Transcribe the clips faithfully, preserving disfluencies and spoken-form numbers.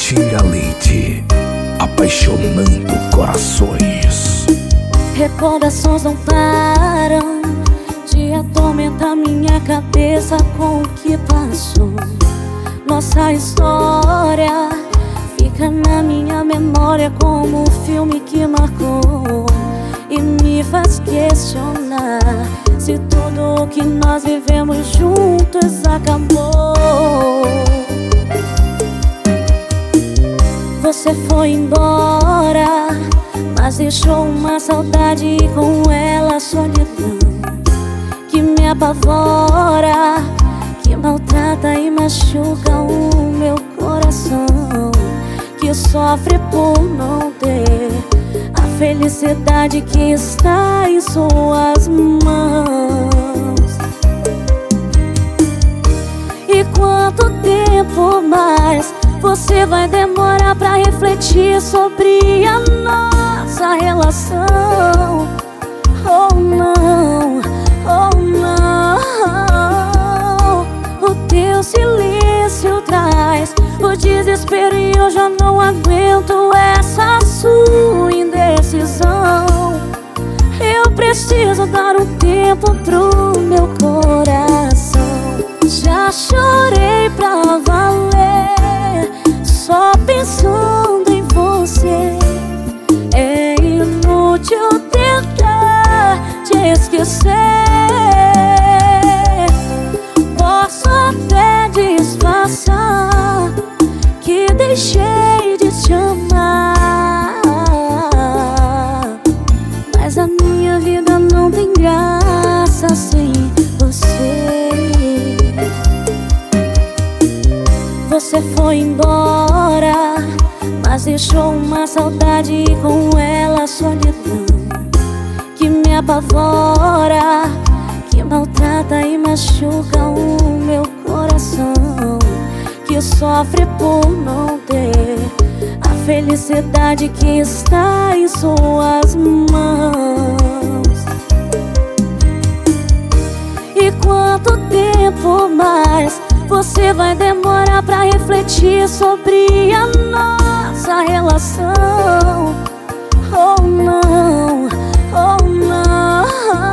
Tira-leite, apaixonando corações. Recordações não param de atormentar minha cabeça com o que passou. Nossa história fica na minha memória como um filme que marcou e me faz questionar se tudo o que nós vivemos juntos acabou. Você foi embora, mas deixou uma saudade e com ela a solidão que me apavora, que maltrata e machuca o meu coração, que sofre por não ter a felicidade que está em suas mãos. E quanto tempo mais você vai demorar pra refletir sobre a nossa relação? Oh não, oh não. O teu silêncio traz o desespero e eu já não aguento essa sua indecisão. Eu preciso dar um tempo pro meu coração. Já chorei pra valer, só pensando em você. É inútil tentar te esquecer. Posso até disfarçar que deixei de te amar, mas a minha vida não tem graça sem você. Você foi embora, mas deixou uma saudade e com ela a solidão que me apavora, que maltrata e machuca o meu coração, que sofre por não ter a felicidade que está em suas mãos. E quanto tempo mais você vai demorar pra refletir sobre a nossa relação? Oh não, oh não.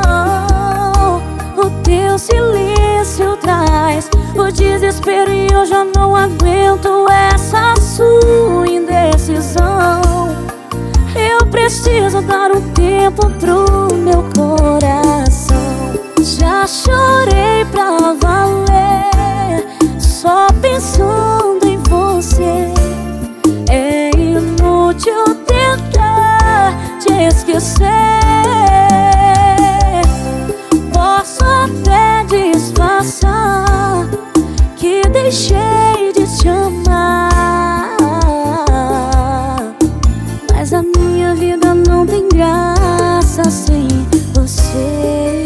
O teu silêncio traz o desespero e eu já não aguento essa sua indecisão. Eu preciso dar um tempo pro meu coração. Já chorei pra valer, só pensando em você. É inútil tentar te esquecer. Posso até disfarçar que deixei de te amar, mas a minha vida não tem graça sem você.